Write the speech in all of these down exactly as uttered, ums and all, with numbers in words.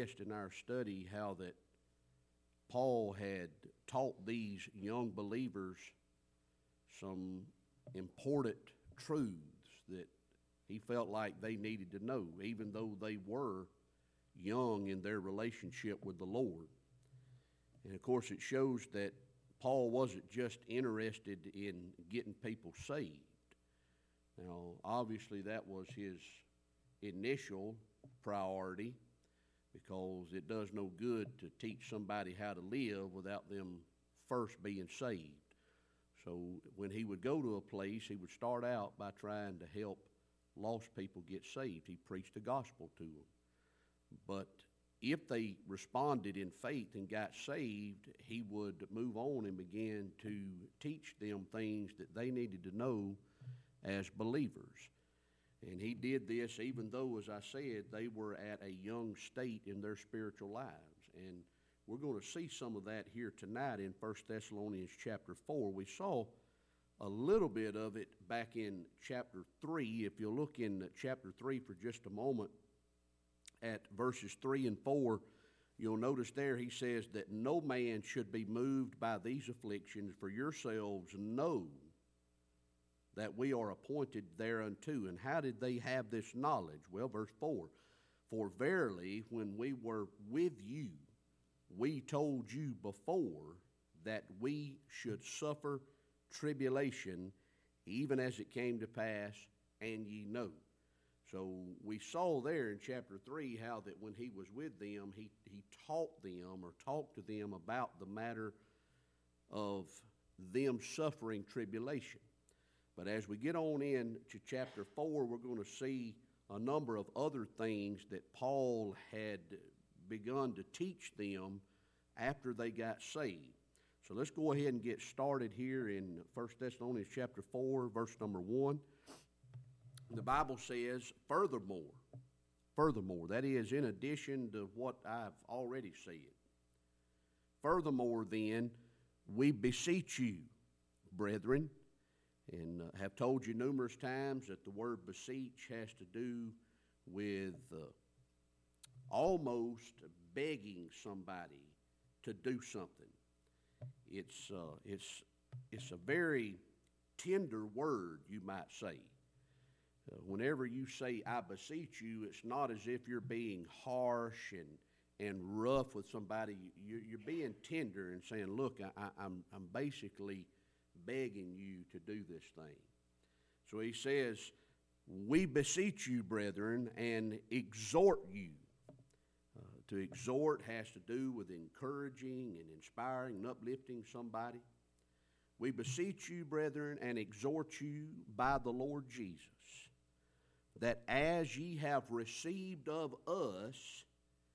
impressed in our study how that Paul had taught these young believers some important truths that he felt like they needed to know, even though they were young in their relationship with the Lord. And of course, it shows that Paul wasn't just interested in getting people saved. Now, obviously, that was his initial priority, because it does no good to teach somebody how to live without them first being saved. So when he would go to a place, he would start out by trying to help lost people get saved. He preached the gospel to them. But if they responded in faith and got saved, he would move on and begin to teach them things that they needed to know as believers. And he did this even though, as I said, they were at a young state in their spiritual lives. And we're going to see some of that here tonight in First Thessalonians chapter four. We saw a little bit of it back in chapter three. If you'll look in chapter three for just a moment at verses three and four, you'll notice there he says that no man should be moved by these afflictions, for yourselves know that we are appointed thereunto. And how did they have this knowledge? Well, verse four, for verily when we were with you, we told you before that we should suffer tribulation, even as it came to pass, and ye know. So we saw there in chapter three how that when he was with them, he, he taught them or talked to them about the matter of them suffering tribulation. But as we get on in to chapter four, we're going to see a number of other things that Paul had begun to teach them after they got saved. So let's go ahead and get started here in First Thessalonians chapter four, verse number one. The Bible says, furthermore, furthermore, that is in addition to what I've already said. Furthermore, then, we beseech you, brethren, and uh, have told you numerous times that the word beseech has to do with uh, almost begging somebody to do something. It's uh, it's it's a very tender word, you might say. Uh, whenever you say, I beseech you, it's not as if you're being harsh and and rough with somebody. You're, you're being tender and saying, look, I, I, I'm I'm basically begging you to do this thing. So he says, we beseech you, brethren, and exhort you. Uh, to exhort has to do with encouraging and inspiring and uplifting somebody. We beseech you, brethren, and exhort you by the Lord Jesus, that as ye have received of us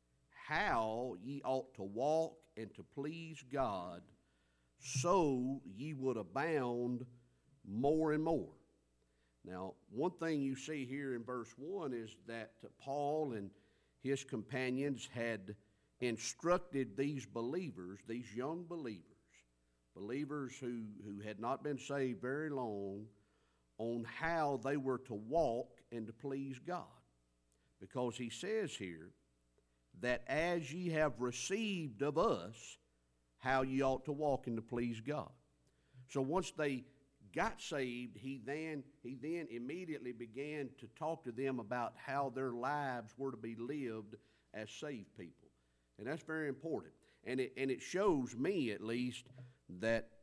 how ye ought to walk and to please God, so ye would abound more and more. Now, one thing you see here in verse one is that Paul and his companions had instructed these believers, these young believers, believers who, who had not been saved very long, on how they were to walk and to please God. Because he says here that as ye have received of us how ye ought to walk and to please God. So once they got saved, he then he then immediately began to talk to them about how their lives were to be lived as saved people. And that's very important. And it and it shows me, at least, that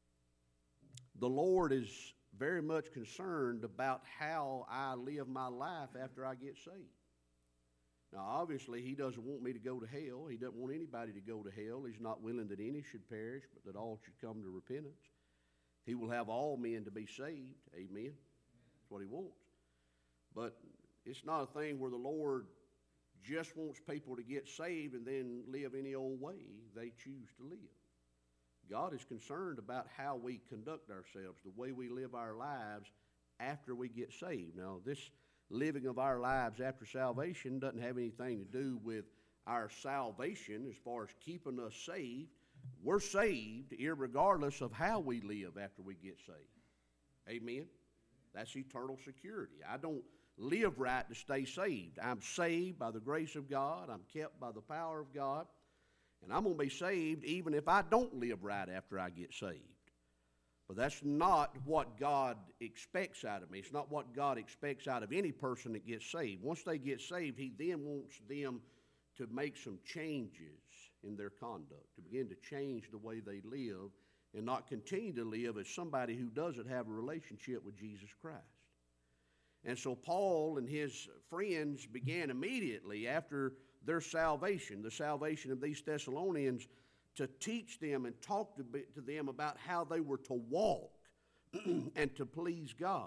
the Lord is very much concerned about how I live my life after I get saved. Now, obviously, he doesn't want me to go to hell. He doesn't want anybody to go to hell. He's not willing that any should perish, but that all should come to repentance. He will have all men to be saved. Amen. That's what he wants. But it's not a thing where the Lord just wants people to get saved and then live any old way they choose to live. God is concerned about how we conduct ourselves, the way we live our lives after we get saved. Now, this living of our lives after salvation doesn't have anything to do with our salvation as far as keeping us saved. We're saved irregardless of how we live after we get saved. Amen? That's eternal security. I don't live right to stay saved. I'm saved by the grace of God. I'm kept by the power of God. And I'm going to be saved even if I don't live right after I get saved. But that's not what God expects out of me. It's not what God expects out of any person that gets saved. Once they get saved, He then wants them to make some changes in their conduct, to begin to change the way they live and not continue to live as somebody who doesn't have a relationship with Jesus Christ. And so Paul and his friends began immediately after their salvation, the salvation of these Thessalonians, to teach them and talk to, to them about how they were to walk and to please God.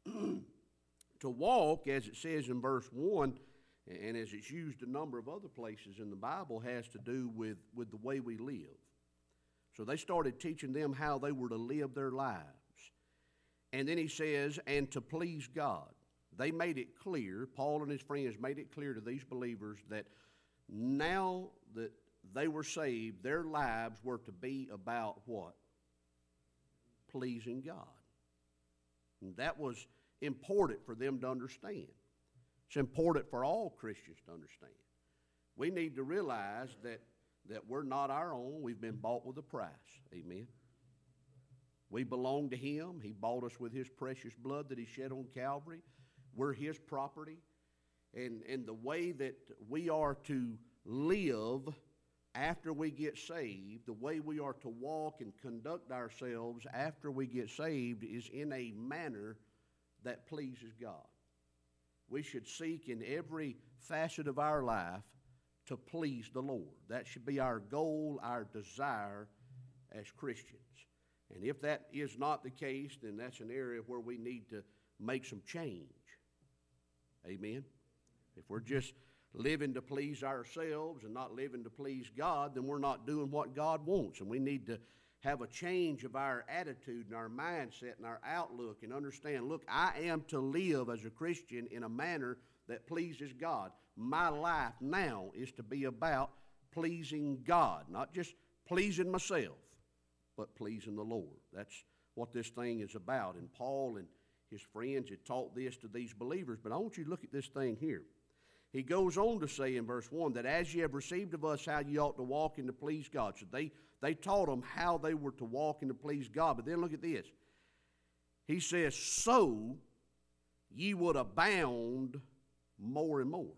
To walk, as it says in verse one, and as it's used a number of other places in the Bible, has to do with, with the way we live. So they started teaching them how they were to live their lives. And then he says, and to please God. They made it clear, Paul and his friends made it clear to these believers that now that they were saved, their lives were to be about what? Pleasing God. And that was important for them to understand. It's important for all Christians to understand. We need to realize that, that we're not our own. We've been bought with a price. Amen. We belong to Him. He bought us with His precious blood that He shed on Calvary. We're His property. And, and the way that we are to live after we get saved, the way we are to walk and conduct ourselves after we get saved is in a manner that pleases God. We should seek in every facet of our life to please the Lord. That should be our goal, our desire as Christians. And if that is not the case, then that's an area where we need to make some change. Amen? If we're just living to please ourselves and not living to please God, then we're not doing what God wants. And we need to have a change of our attitude and our mindset and our outlook and understand, look, I am to live as a Christian in a manner that pleases God. My life now is to be about pleasing God, not just pleasing myself, but pleasing the Lord. That's what this thing is about. And Paul and his friends had taught this to these believers, but I want you to look at this thing here. He goes on to say in verse one that as ye have received of us how ye ought to walk and to please God. So they, they taught them how they were to walk and to please God. But then look at this. He says, so ye would abound more and more.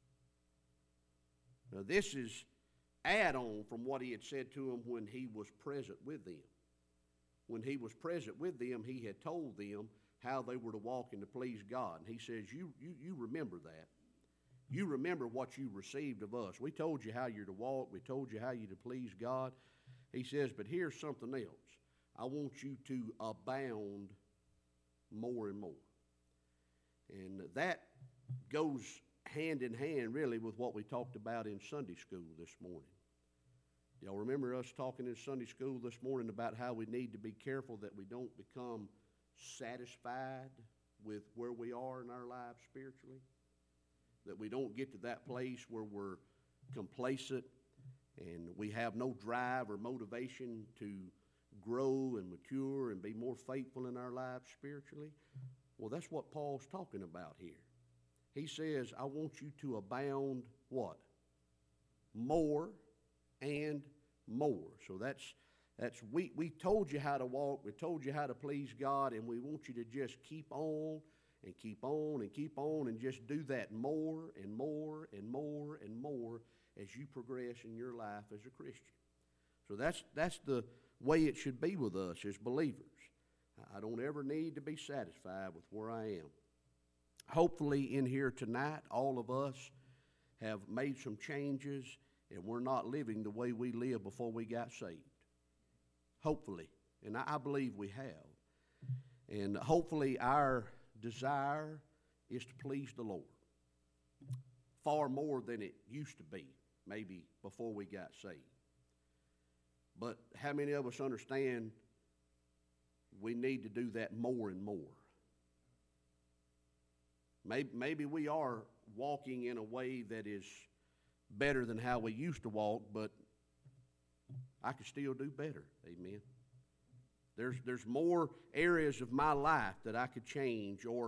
Now this is add-on from what he had said to them when he was present with them. When he was present with them, he had told them how they were to walk and to please God. And he says, you, you, you remember that. You remember what you received of us. We told you how you're to walk. We told you how you're to please God. He says, but here's something else. I want you to abound more and more. And that goes hand in hand, really, with what we talked about in Sunday school this morning. Y'all remember us talking in Sunday school this morning about how we need to be careful that we don't become satisfied with where we are in our lives spiritually? That we don't get to that place where we're complacent and we have no drive or motivation to grow and mature and be more faithful in our lives spiritually? Well, that's what Paul's talking about here. He says, I want you to abound what? More and more. So that's that's we we told you how to walk, we told you how to please God, and we want you to just keep on and keep on and keep on and just do that more and more and more and more as you progress in your life as a Christian. So that's that's the way it should be with us as believers. I don't ever need to be satisfied with where I am. Hopefully in here tonight, all of us have made some changes and we're not living the way we lived before we got saved. Hopefully. And I, I believe we have. And hopefully our desire is to please the Lord far more than it used to be, maybe before we got saved. But how many of us understand we need to do that more and more? Maybe, maybe we are walking in a way that is better than how we used to walk, but I could still do better. Amen. There's there's more areas of my life that I could change, or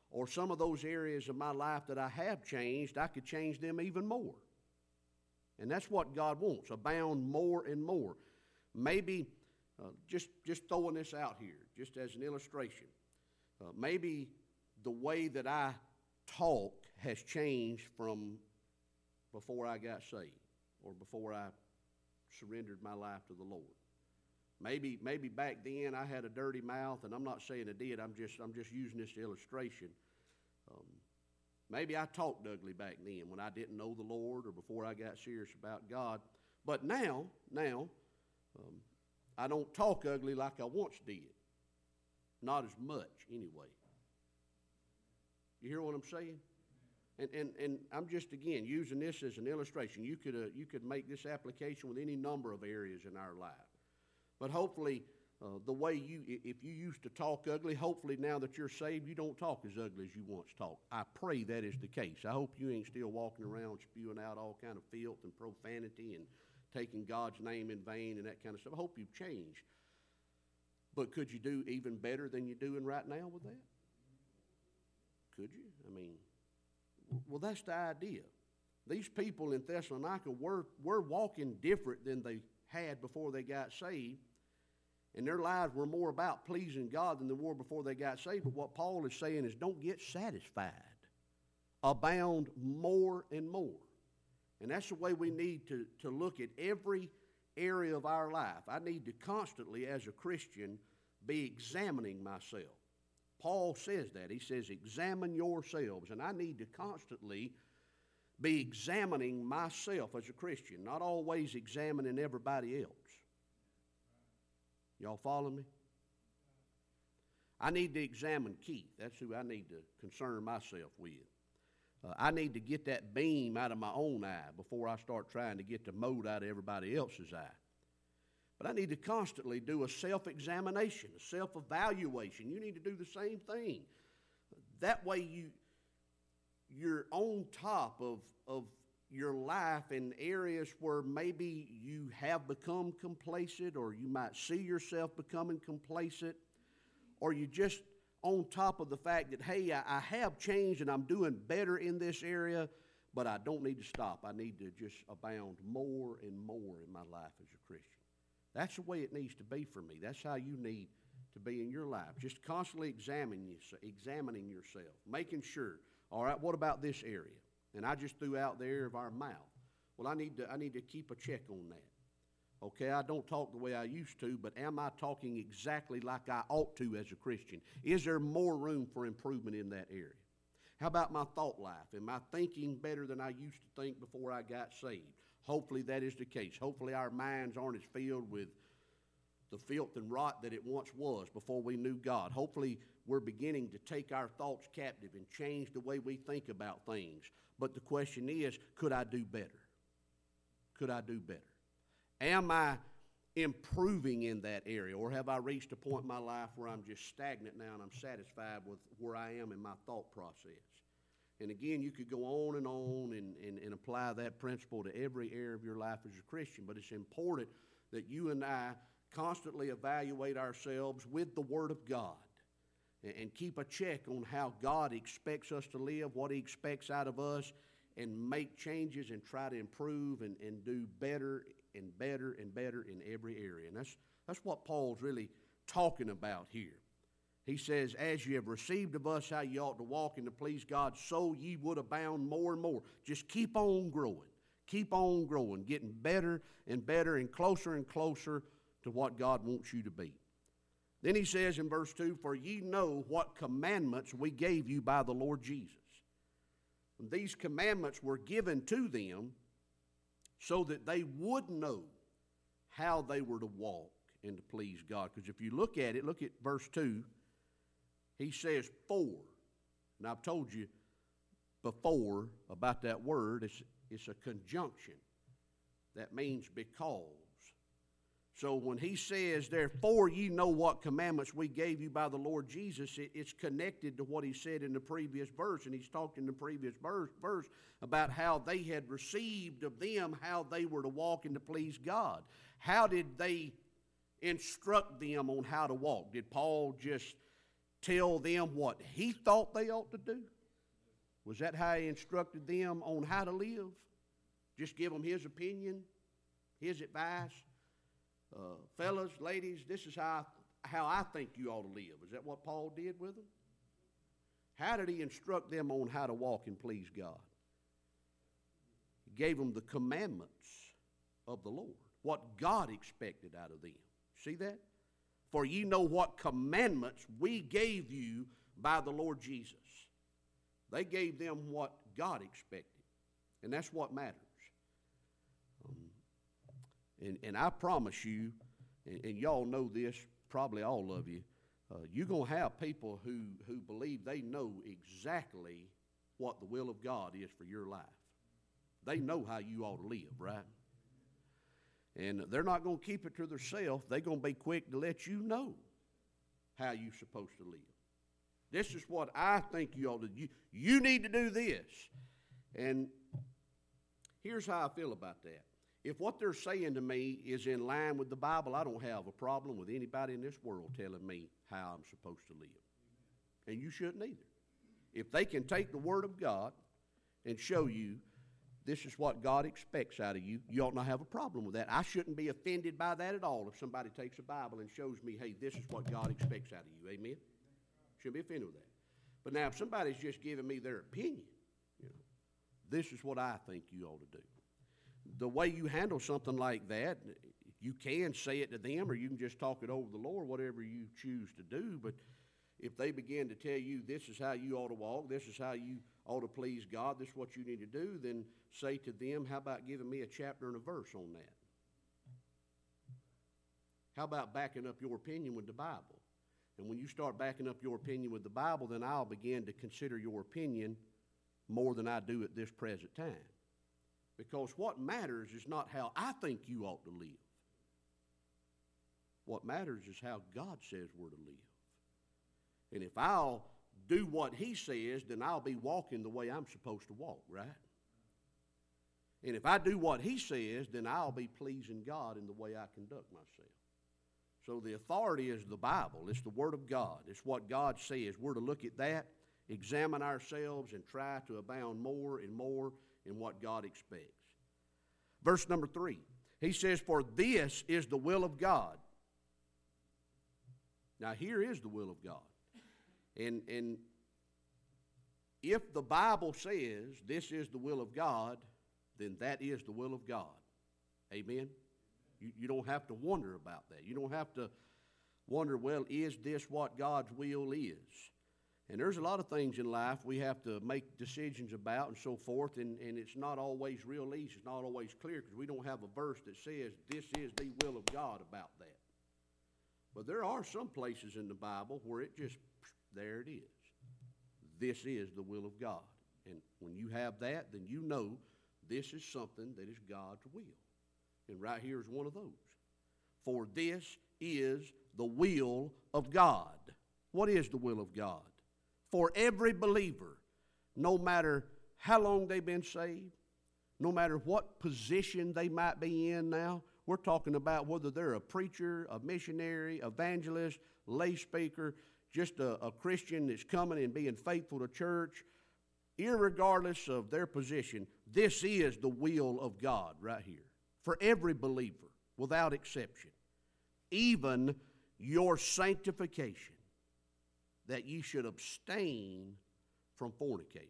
or some of those areas of my life that I have changed, I could change them even more. And that's what God wants, abound more and more. Maybe, uh, just, just throwing this out here, just as an illustration, uh, maybe the way that I talk has changed from before I got saved or before I surrendered my life to the Lord. Maybe, maybe back then I had a dirty mouth, and I'm not saying I did. I'm just, I'm just using this illustration. Um, maybe I talked ugly back then when I didn't know the Lord or before I got serious about God. But now, now, um, I don't talk ugly like I once did. Not as much, anyway. You hear what I'm saying? And, and, and I'm just, again, using this as an illustration. You could, uh, you could make this application with any number of areas in our life. But hopefully, uh, the way you, if you used to talk ugly, hopefully now that you're saved, you don't talk as ugly as you once talked. I pray that is the case. I hope you ain't still walking around spewing out all kind of filth and profanity and taking God's name in vain and that kind of stuff. I hope you've changed. But could you do even better than you're doing right now with that? Could you? I mean, well, that's the idea. These people in Thessalonica were, were walking different than they had before they got saved. And their lives were more about pleasing God than they were before they got saved. But what Paul is saying is don't get satisfied. Abound more and more. And that's the way we need to, to look at every area of our life. I need to constantly, as a Christian, be examining myself. Paul says that. He says, examine yourselves. And I need to constantly be examining myself as a Christian, not always examining everybody else. Y'all follow me? I need to examine Keith. That's who I need to concern myself with. Uh, I need to get that beam out of my own eye before I start trying to get the mote out of everybody else's eye. But I need to constantly do a self-examination, a self-evaluation. You need to do the same thing. That way you, you're on top of, of your life in areas where maybe you have become complacent, or you might see yourself becoming complacent, or you just on top of the fact that, hey, I, I have changed and I'm doing better in this area, but I don't need to stop. I need to just abound more and more in my life as a Christian. That's the way it needs to be for me. That's how you need to be in your life. Just constantly examining yourself, examining yourself, making sure, all right, what about this area? And I just threw out the area of our mouth. Well, I need to, I need to keep a check on that. Okay, I don't talk the way I used to, but am I talking exactly like I ought to as a Christian? Is there more room for improvement in that area? How about my thought life? Am I thinking better than I used to think before I got saved? Hopefully that is the case. Hopefully our minds aren't as filled with the filth and rot that it once was before we knew God. Hopefully we're beginning to take our thoughts captive and change the way we think about things. But the question is, could I do better? Could I do better? Am I improving in that area, or have I reached a point in my life where I'm just stagnant now and I'm satisfied with where I am in my thought process? And again, you could go on and on and, and, and apply that principle to every area of your life as a Christian, but it's important that you and I constantly evaluate ourselves with the Word of God and, and keep a check on how God expects us to live, what He expects out of us, and make changes and try to improve and, and do better and better and better in every area. And that's, that's what Paul's really talking about here. He says, as you have received of us how you ought to walk and to please God, so ye would abound more and more. Just keep on growing. Keep on growing, getting better and better and closer and closer to what God wants you to be. Then he says in verse two, for ye know what commandments we gave you by the Lord Jesus. And these commandments were given to them so that they would know how they were to walk and to please God. Because if you look at it, look at verse two, he says for. And I've told you before about that word. It's, it's a conjunction. That means because. So when he says, therefore ye know what commandments we gave you by the Lord Jesus, it, it's connected to what he said in the previous verse. And he's talked in the previous verse, verse about how they had received of them how they were to walk and to please God. How did they instruct them on how to walk? Did Paul just tell them what he thought they ought to do? Was that how he instructed them on how to live? Just give them his opinion, his advice? Uh, fellas, ladies, this is how I, how I think you ought to live. Is that what Paul did with them? How did he instruct them on how to walk and please God? He gave them the commandments of the Lord, what God expected out of them. See that? For ye know what commandments we gave you by the Lord Jesus. They gave them what God expected, and that's what matters. Um, and, and I promise you, and, and y'all know this, probably all of you, uh, you're going to have people who, who believe they know exactly what the will of God is for your life. They know how you ought to live, right? And they're not going to keep it to themselves. They're going to be quick to let you know how you're supposed to live. This is what I think you ought to do. You, you need to do this. And here's how I feel about that. If what they're saying to me is in line with the Bible, I don't have a problem with anybody in this world telling me how I'm supposed to live. And you shouldn't either. If they can take the Word of God and show you this is what God expects out of you, you ought not have a problem with that. I shouldn't be offended by that at all if somebody takes a Bible and shows me, hey, this is what God expects out of you. Amen? Shouldn't be offended with that. But now if somebody's just giving me their opinion, you know, this is what I think you ought to do. The way you handle something like that, you can say it to them or you can just talk it over the Lord, whatever you choose to do. But if they begin to tell you this is how you ought to walk, this is how you ought to please God, this is what you need to do, then say to them, how about giving me a chapter and a verse on that? How about backing up your opinion with the Bible? And when you start backing up your opinion with the Bible, then I'll begin to consider your opinion more than I do at this present time. Because what matters is not how I think you ought to live. What matters is how God says we're to live. And if I'll do what he says, then I'll be walking the way I'm supposed to walk, right? And if I do what he says, then I'll be pleasing God in the way I conduct myself. So the authority is the Bible. It's the Word of God. It's what God says. We're to look at that, examine ourselves, and try to abound more and more in what God expects. Verse number three, he says, for this is the will of God. Now here is the will of God. And, and if the Bible says this is the will of God, then that is the will of God. Amen? You, you don't have to wonder about that. You don't have to wonder, well, is this what God's will is? And there's a lot of things in life we have to make decisions about and so forth, and, and it's not always real easy. It's not always clear because we don't have a verse that says this is the will of God about that. But there are some places in the Bible where it just, there it is. This is the will of God. And when you have that, then you know this is something that is God's will. And right here is one of those. For this is the will of God. What is the will of God? For every believer, no matter how long they've been saved, no matter what position they might be in now, we're talking about whether they're a preacher, a missionary, evangelist, lay speaker, just a, a Christian that's coming and being faithful to church, irregardless of their position, this is the will of God right here. For every believer, without exception, even your sanctification, that ye should abstain from fornication.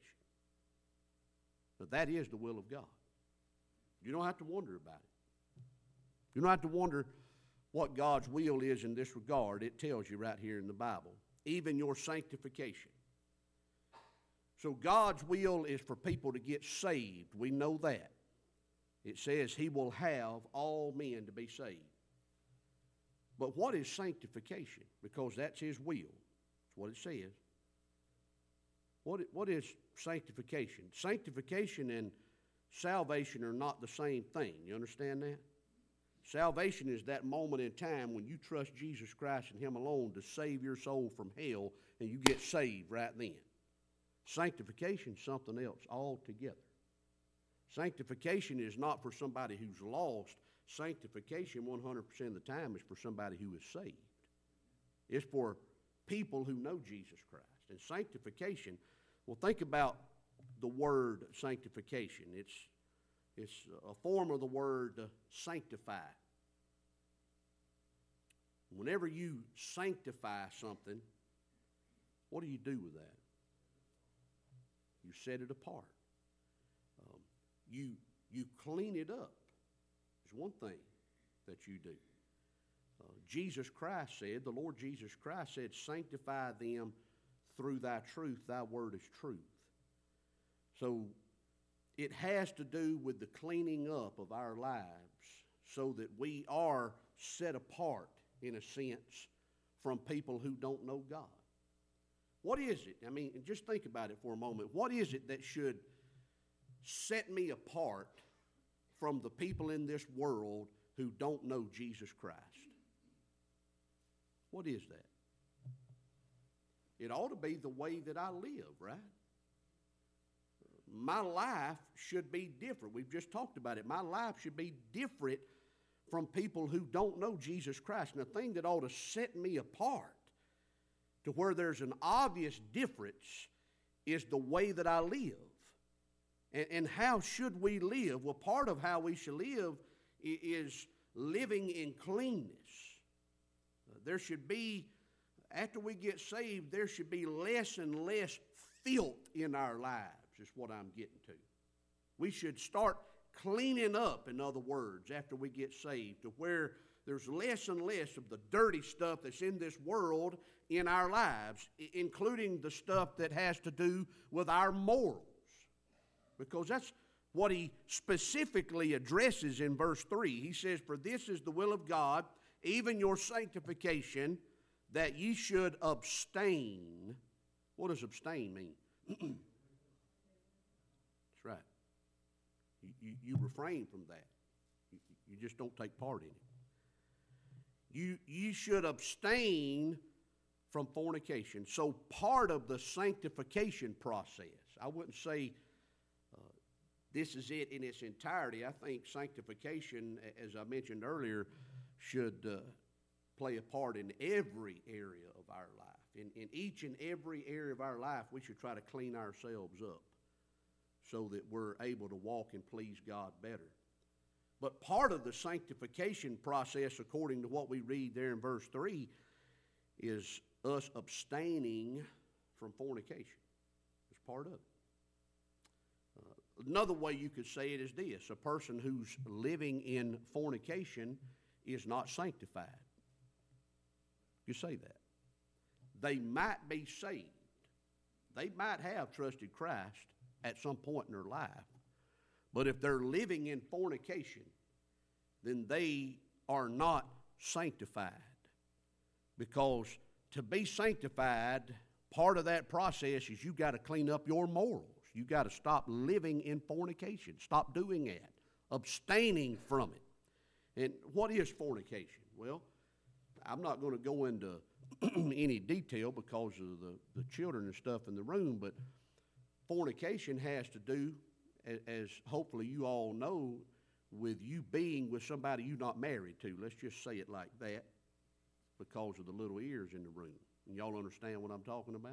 But that is the will of God. You don't have to wonder about it. You don't have to wonder what God's will is in this regard. It tells you right here in the Bible. Even your sanctification. So God's will is for people to get saved. We know that. It says he will have all men to be saved. But what is sanctification? Because that's his will. That's what it says. What, what is sanctification? Sanctification and salvation are not the same thing. You understand that? Salvation is that moment in time when you trust Jesus Christ and him alone to save your soul from hell, and you get saved right then. Sanctification is something else altogether. Sanctification is not for somebody who's lost. Sanctification one hundred percent of the time is for somebody who is saved. It's for people who know Jesus Christ. And sanctification, well, think about the word sanctification. It's, it's a form of the word sanctify. Whenever you sanctify something, what do you do with that? You set it apart. Um, you, you clean it up. There's one thing that you do. Uh, Jesus Christ said, the Lord Jesus Christ said, sanctify them through thy truth. Thy word is truth. So it has to do with the cleaning up of our lives so that we are set apart, in a sense, from people who don't know God. What is it? I mean, just think about it for a moment. What is it that should set me apart from the people in this world who don't know Jesus Christ? What is that? It ought to be the way that I live, right? My life should be different. We've just talked about it. My life should be different from people who don't know Jesus Christ. And the thing that ought to set me apart to where there's an obvious difference is the way that I live. And, and how should we live? Well, part of how we should live is living in cleanness. There should be, after we get saved, there should be less and less filth in our lives, is what I'm getting to. We should start cleaning up, in other words, after we get saved, to where there's less and less of the dirty stuff that's in this world in our lives, including the stuff that has to do with our morals. Because that's what he specifically addresses in verse three. He says, for this is the will of God, even your sanctification, that ye should abstain. What does abstain mean? That's right. You, you, you refrain from that. You, you just don't take part in it. You, you should abstain from fornication. So part of the sanctification process, I wouldn't say uh, this is it in its entirety. I think sanctification, as I mentioned earlier, should uh, play a part in every area of our life. In, in each and every area of our life, we should try to clean ourselves up so that we're able to walk and please God better. But part of the sanctification process, according to what we read there in verse three, is us abstaining from fornication. It's part of it. Uh, another way you could say it is this: a person who's living in fornication is not sanctified. You say that. They might be saved. They might have trusted Christ at some point in their life. But if they're living in fornication, then they are not sanctified. Because to be sanctified, part of that process is you've got to clean up your morals. You've got to stop living in fornication. Stop doing that. Abstaining from it. And what is fornication? Well, I'm not going to go into any detail because of the, the children and stuff in the room, but fornication has to do, as, as hopefully you all know, with you being with somebody you're not married to. Let's just say it like that because of the little ears in the room. And y'all understand what I'm talking about?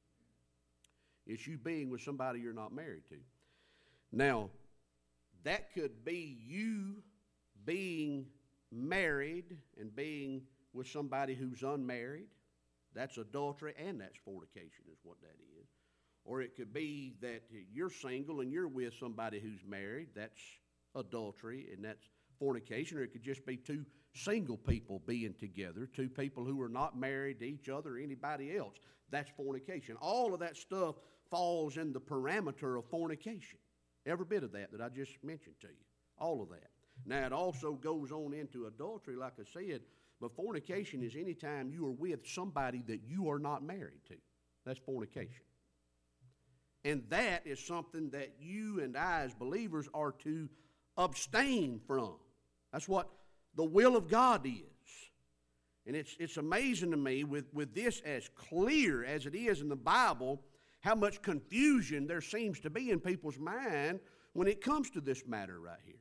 It's you being with somebody you're not married to. Now, that could be you being married and being with somebody who's unmarried. That's adultery and that's fornication is what that is. Or it could be that you're single and you're with somebody who's married. That's adultery and that's fornication. Or it could just be two single people being together, two people who are not married to each other or anybody else. That's fornication. All of that stuff falls in the parameter of fornication. Every bit of that that I just mentioned to you. All of that. Now, it also goes on into adultery, like I said, but fornication is any time you are with somebody that you are not married to. That's fornication. And that is something that you and I as believers are to abstain from. That's what the will of God is. And it's, it's amazing to me with, with this as clear as it is in the Bible, how much confusion there seems to be in people's mind when it comes to this matter right here.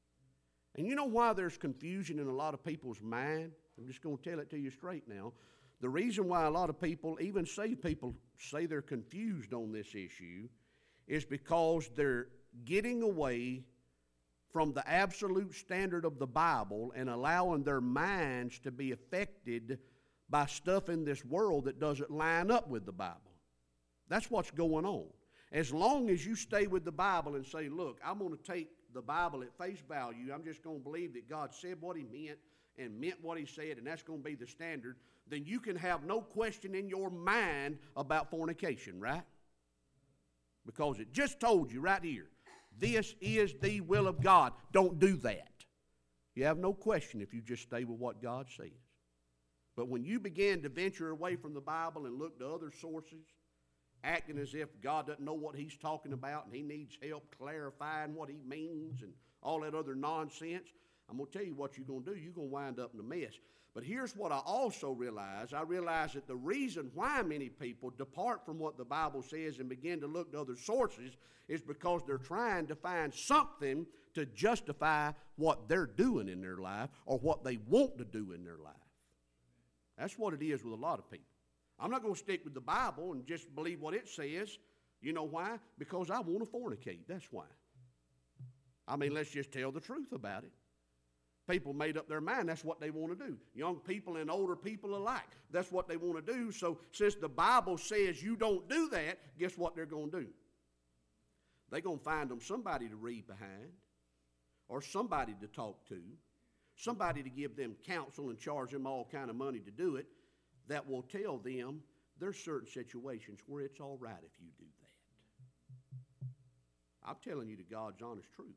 And you know why there's confusion in a lot of people's mind? I'm just going to tell it to you straight now. the reason why a lot of people, even saved people, say they're confused on this issue is because they're getting away from the absolute standard of the Bible and allowing their minds to be affected by stuff in this world that doesn't line up with the Bible. That's what's going on. As long as you stay with the Bible and say, look, I'm going to take the Bible at face value, I'm just going to believe that God said what He meant and meant what He said, and that's going to be the standard, then you can have no question in your mind about fornication, right? Because it just told you right here, this is the will of God. Don't do that. You have no question if you just stay with what God says. But when you begin to venture away from the Bible and look to other sources, acting as if God doesn't know what He's talking about and He needs help clarifying what He means and all that other nonsense, I'm going to tell you what you're going to do. You're going to wind up in a mess. But here's what I also realize. I realize that the reason why many people depart from what the Bible says and begin to look to other sources is because they're trying to find something to justify what they're doing in their life or what they want to do in their life. That's what it is with a lot of people. I'm not going to stick with the Bible and just believe what it says. You know why? Because I want to fornicate. That's why. I mean, let's just tell the truth about it. People made up their mind. That's what they want to do. Young people and older people alike. That's what they want to do. So since the Bible says you don't do that, guess what they're going to do? They're going to find them somebody to read behind or somebody to talk to, somebody to give them counsel and charge them all kind of money to do it that will tell them there's certain situations where it's all right if you do that. I'm telling you the God's honest truth.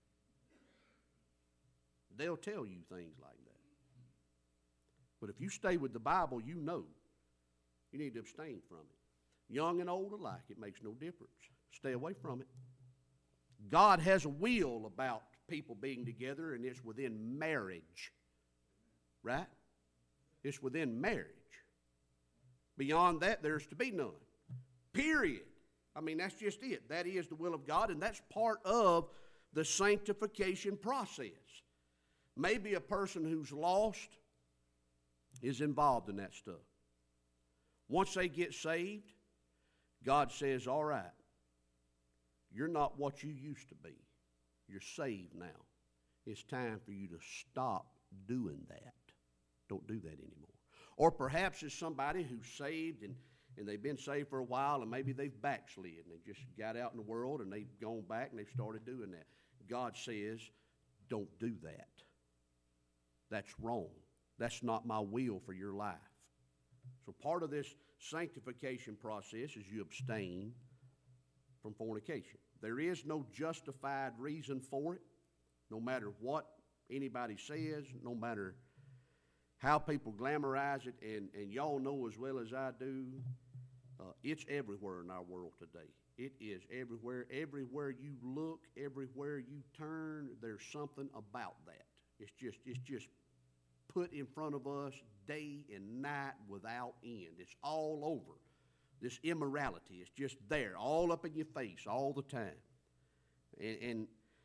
They'll tell you things like that. But if you stay with the Bible, you know you need to abstain from it. Young and old alike, it makes no difference. Stay away from it. God has a will about people being together, and it's within marriage. Right? It's within marriage. Beyond that, there's to be none. Period. I mean, that's just it. That is the will of God, and that's part of the sanctification process. Maybe a person who's lost is involved in that stuff. Once they get saved, God says, all right, you're not what you used to be. You're saved now. It's time for you to stop doing that. Don't do that anymore. Or perhaps it's somebody who's saved and, and they've been saved for a while and maybe they've backslid and they just got out in the world and they've gone back and they've started doing that. God says, don't do that. That's wrong. That's not my will for your life. So part of this sanctification process is you abstain from fornication. There is no justified reason for it, no matter what anybody says, no matter how people glamorize it, and, and y'all know as well as I do, uh, it's everywhere in our world today. It is everywhere. Everywhere you look, everywhere you turn, there's something about that. It's just, it's just put in front of us day and night without end. It's all over. This immorality is just there, all up in your face all the time. And, and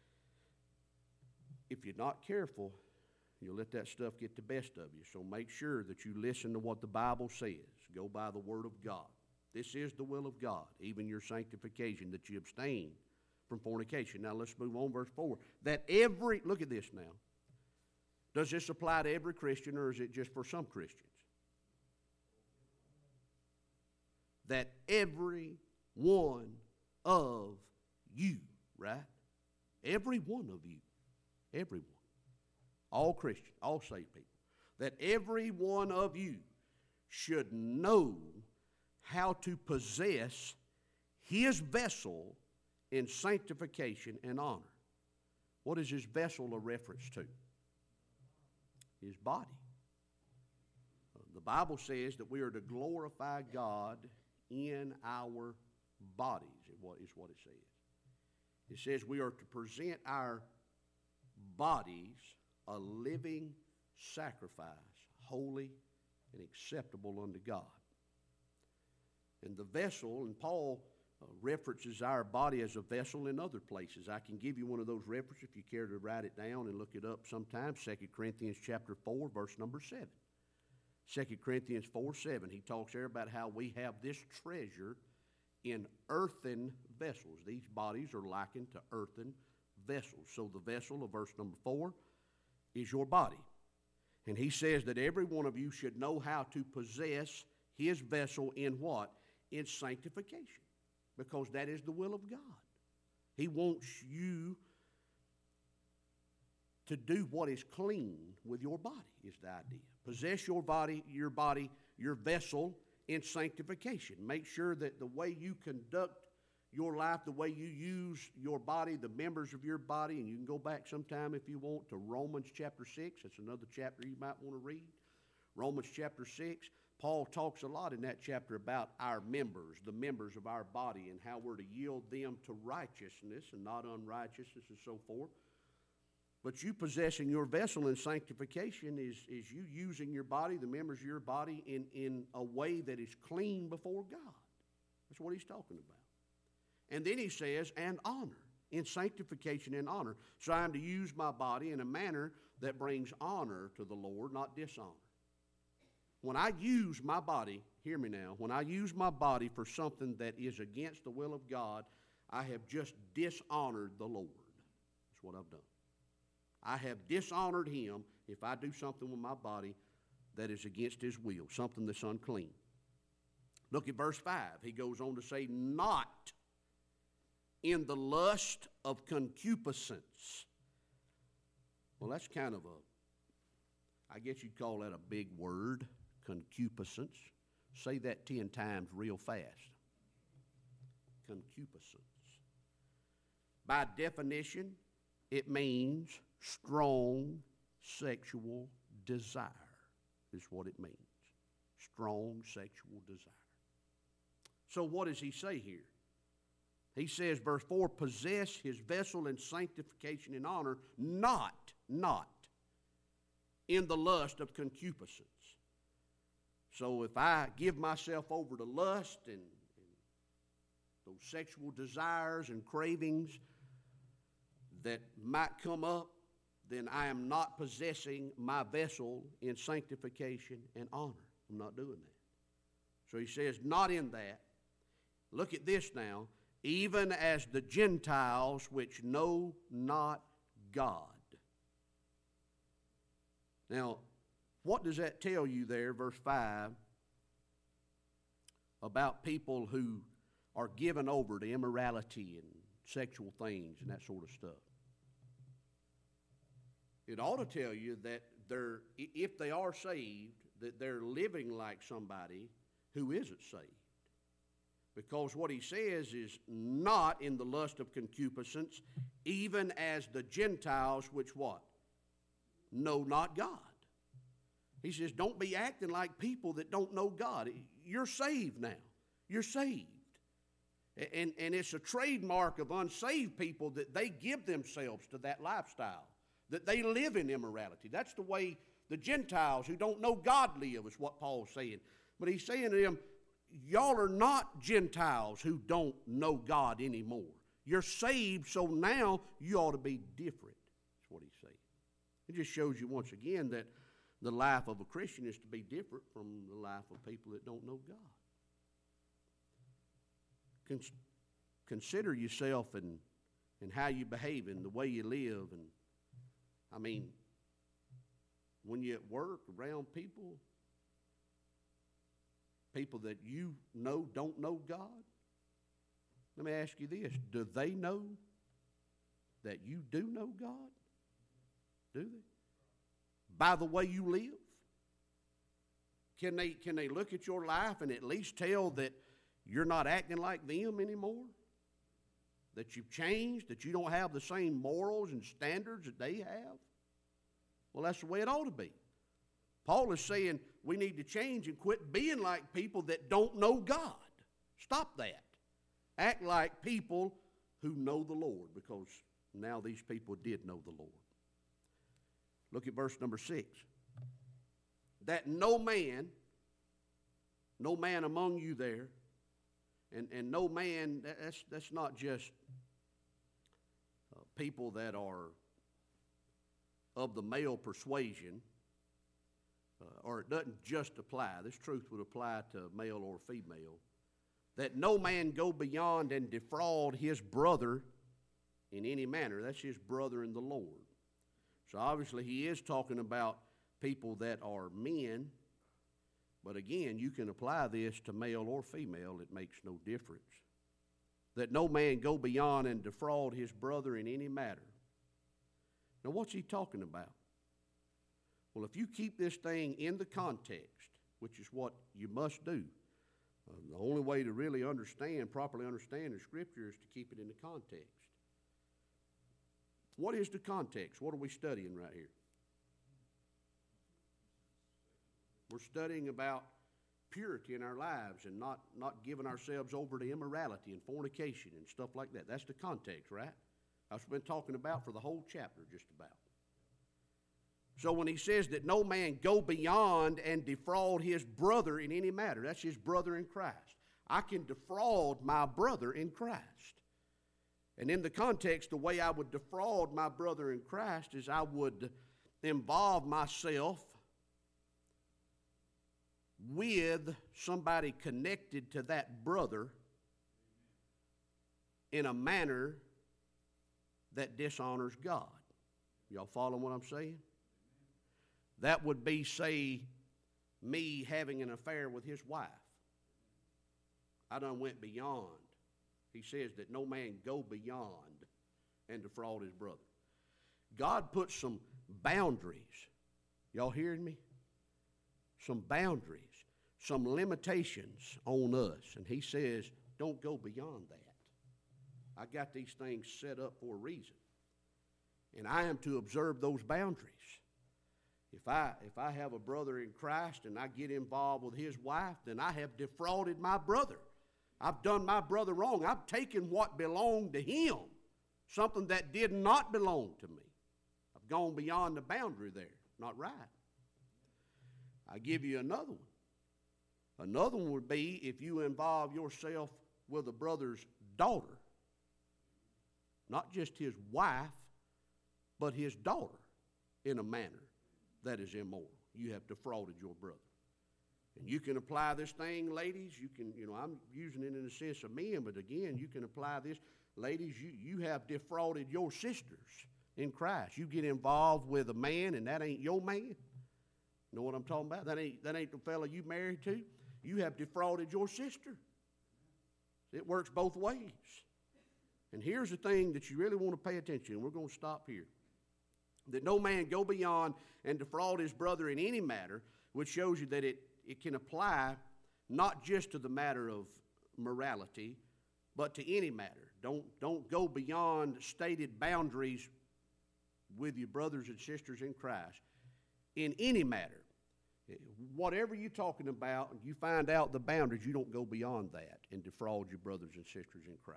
if you're not careful, you'll let that stuff get the best of you. So make sure that you listen to what the Bible says. Go by the Word of God. This is the will of God, even your sanctification, that you abstain from fornication. Now let's move on, verse four. That every, look at this now. Does this apply to every Christian or is it just for some Christians? That every one of you, right? Every one of you, everyone, all Christians, all saved people, that every one of you should know how to possess his vessel in sanctification and honor. What is his vessel a reference to? His body. The Bible says that we are to glorify God in our bodies, is what it says. It says we are to present our bodies a living sacrifice, holy and acceptable unto God. And the vessel, and Paul uh, references our body as a vessel in other places. I can give you one of those references if you care to write it down and look it up sometime. Second Corinthians chapter four, verse number seven. Second Corinthians four seven, he talks there about how we have this treasure in earthen vessels. These bodies are likened to earthen vessels. So the vessel of verse number four is your body. And he says that every one of you should know how to possess his vessel in what? In sanctification. Because that is the will of God. He wants you to do what is clean with your body, is the idea. Possess your body, your body, your vessel in sanctification. Make sure that the way you conduct your life, the way you use your body, the members of your body, and you can go back sometime if you want to Romans chapter six. That's another chapter you might want to read. Romans chapter six. Paul talks a lot in that chapter about our members, the members of our body, and how we're to yield them to righteousness and not unrighteousness and so forth. But you possessing your vessel in sanctification is, is you using your body, the members of your body, in, in a way that is clean before God. That's what he's talking about. And then he says, and honor, in sanctification and honor. So I am to use my body in a manner that brings honor to the Lord, not dishonor. When I use my body, hear me now, when I use my body for something that is against the will of God, I have just dishonored the Lord. That's what I've done. I have dishonored him if I do something with my body that is against his will, something that's unclean. Look at verse five. He goes on to say, not in the lust of concupiscence. Well, that's kind of a, I guess you'd call that a big word, concupiscence. Say that ten times real fast. Concupiscence. By definition, it means strong sexual desire is what it means. Strong sexual desire. So what does he say here? He says, verse four, possess his vessel in sanctification and honor, not, not in the lust of concupiscence. So if I give myself over to lust and, and those sexual desires and cravings that might come up, then I am not possessing my vessel in sanctification and honor. I'm not doing that. So he says, not in that. Look at this now. Even as the Gentiles which know not God. Now, what does that tell you there, verse five, about people who are given over to immorality and sexual things and that sort of stuff? It ought to tell you that they're, if they are saved, that they're living like somebody who isn't saved. Because what he says is not in the lust of concupiscence, even as the Gentiles which what? Know not God. He says, don't be acting like people that don't know God. You're saved now. You're saved. And, and it's a trademark of unsaved people that they give themselves to that lifestyle, that they live in immorality. That's the way the Gentiles who don't know God live, is what Paul's saying. But he's saying to them, y'all are not Gentiles who don't know God anymore. You're saved, so now you ought to be different. That's what he's saying. It just shows you once again that the life of a Christian is to be different from the life of people that don't know God. Con- consider yourself and, and how you behave and the way you live. And I mean, when you're at work around people, people that you know don't know God, let me ask you this. Do they know that you do know God? Do they? By the way you live? Can they, can they look at your life and at least tell that you're not acting like them anymore? That you've changed? That you don't have the same morals and standards that they have? Well, that's the way it ought to be. Paul is saying we need to change and quit being like people that don't know God. Stop that. Act like people who know the Lord, because now these people did know the Lord. Look at verse number six. That no man, no man among you there, and, and no man, that's, that's not just uh, people that are of the male persuasion. uh, or it doesn't just apply, this truth would apply to male or female, that no man go beyond and defraud his brother in any manner. That's his brother in the Lord. So obviously he is talking about people that are men, but again, you can apply this to male or female. It makes no difference. That no man go beyond and defraud his brother in any matter. Now what's he talking about? Well, if you keep this thing in the context, which is what you must do, uh, the only way to really understand, properly understand the Scripture is to keep it in the context. What is the context? What are we studying right here? We're studying about purity in our lives and not, not giving ourselves over to immorality and fornication and stuff like that. That's the context, right? That's what we've been talking about for the whole chapter, just about. So when he says that no man go beyond and defraud his brother in any matter, that's his brother in Christ. I can defraud my brother in Christ. And in the context, the way I would defraud my brother in Christ is I would involve myself with somebody connected to that brother in a manner that dishonors God. Y'all follow what I'm saying? That would be, say, me having an affair with his wife. I done went beyond. He says that no man go beyond and defraud his brother. God put some boundaries. Y'all hearing me? Some boundaries, some limitations on us. And he says, don't go beyond that. I got these things set up for a reason. And I am to observe those boundaries. If I, if I have a brother in Christ and I get involved with his wife, then I have defrauded my brother. I've done my brother wrong. I've taken what belonged to him, something that did not belong to me. I've gone beyond the boundary there. Not right. I give you another one. Another one would be if you involve yourself with a brother's daughter. Not just his wife, but his daughter in a manner that is immoral. You have defrauded your brother. And you can apply this thing, ladies. You can, you know, I'm using it in the sense of men, but again, you can apply this. Ladies, you, you have defrauded your sisters in Christ. You get involved with a man and that ain't your man. Know what I'm talking about? That ain't, that ain't the fella you married to. You have defrauded your sister. It works both ways. And here's the thing that you really want to pay attention to. We're going to stop here. That no man go beyond and defraud his brother in any matter, which shows you that it, it can apply not just to the matter of morality, but to any matter. Don't, don't go beyond stated boundaries with your brothers and sisters in Christ in any matter. Whatever you're talking about, you find out the boundaries, you don't go beyond that and defraud your brothers and sisters in Christ.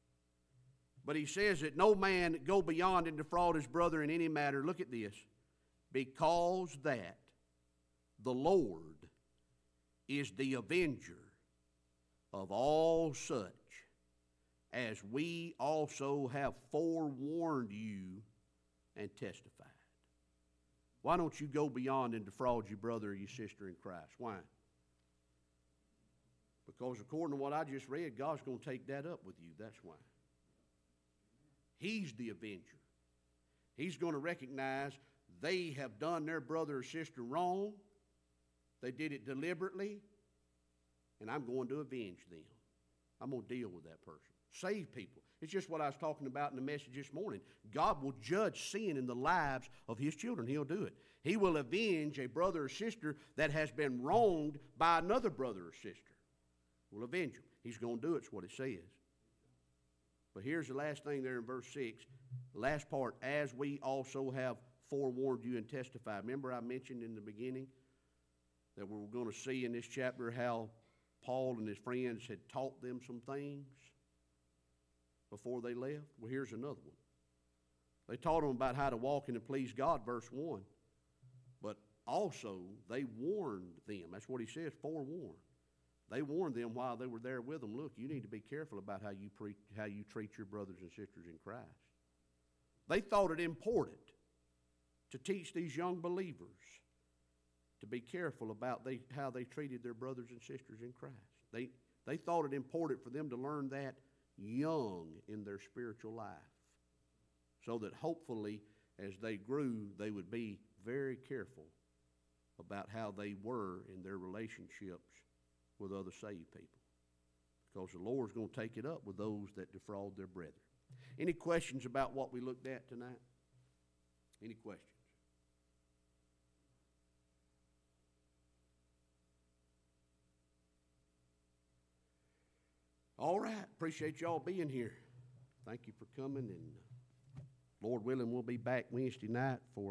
But he says that no man go beyond and defraud his brother in any matter. Look at this. Because that the Lord is the avenger of all such, as we also have forewarned you and testified. Why don't you go beyond and defraud your brother or your sister in Christ? Why? Because according to what I just read, God's going to take that up with you. That's why. He's the avenger. He's going to recognize they have done their brother or sister wrong. They did it deliberately, and I'm going to avenge them. I'm going to deal with that person. Save people. It's just what I was talking about in the message this morning. God will judge sin in the lives of his children. He'll do it. He will avenge a brother or sister that has been wronged by another brother or sister. Will avenge them. He's going to do it, it's what it says. But here's the last thing there in verse six. The last part, as we also have forewarned you and testified. Remember I mentioned in the beginning that we're going to see in this chapter how Paul and his friends had taught them some things before they left. Well, here's another one. They taught them about how to walk in and please God, verse one. But also, they warned them. That's what he says, forewarned. They warned them while they were there with them, look, you need to be careful about how you, pre- how you treat your brothers and sisters in Christ. They thought it important to teach these young believers to be careful about they, how they treated their brothers and sisters in Christ. They, they thought it important for them to learn that young in their spiritual life, so that hopefully as they grew, they would be very careful about how they were in their relationships with other saved people. Because the Lord's going to take it up with those that defraud their brethren. Any questions about what we looked at tonight? Any questions? All right. Appreciate y'all being here. Thank you for coming, and Lord willing, we'll be back Wednesday night for